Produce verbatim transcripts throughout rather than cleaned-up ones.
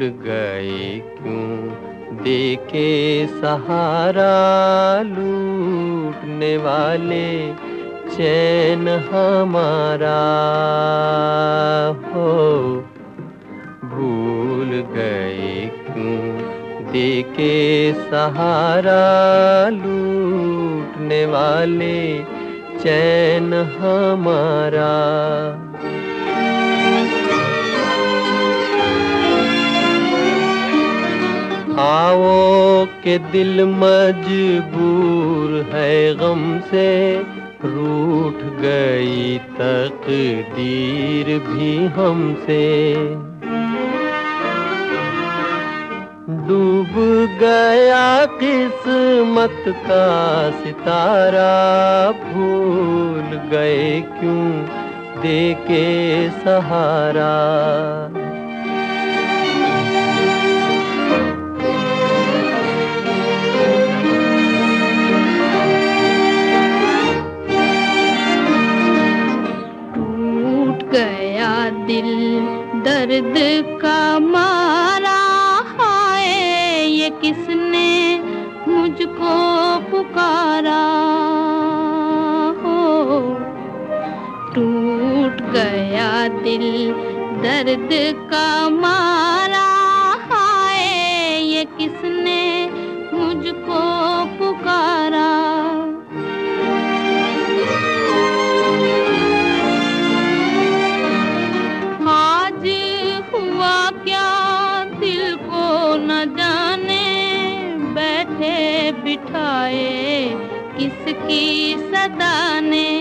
गए क्यों देके सहारा, लूटने वाले चैन हमारा हो। भूल गए क्यों देके सहारा, लूटने वाले चैन हमारा। आओ के दिल मजबूर है गम से, रूठ गई तकदीर भी हमसे। डूब गया किस्मत का सितारा, भूल गए क्यों देके सहारा। गया दिल दर्द का मारा, हाय ये किसने मुझको पुकारा हो। टूट गया दिल दर्द का मारा, हाय ये किसने मुझको पुकारा। बिठाए किसकी सदा ने,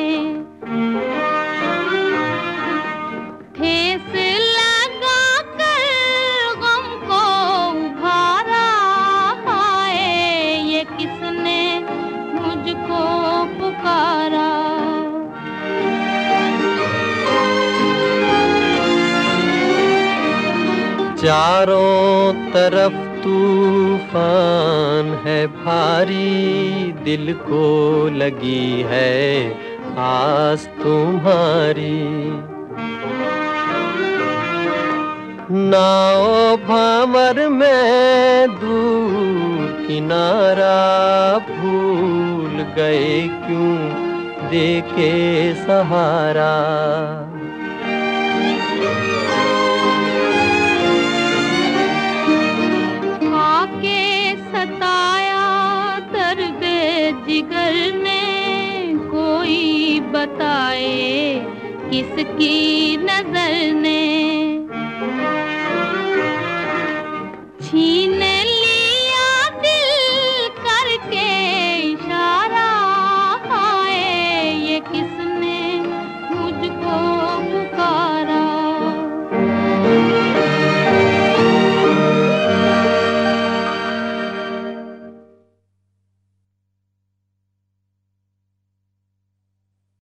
ठेस लगा कर गम को उभारा, हाय ये किसने मुझको पुकारा। चारों तरफ तूफान है भारी, दिल को लगी है आस तुम्हारी। नाव भंवर में दूर किनारा, भूल गए क्यों देके सहारा। जिगर ने कोई बताए किसकी नजर ने, छीन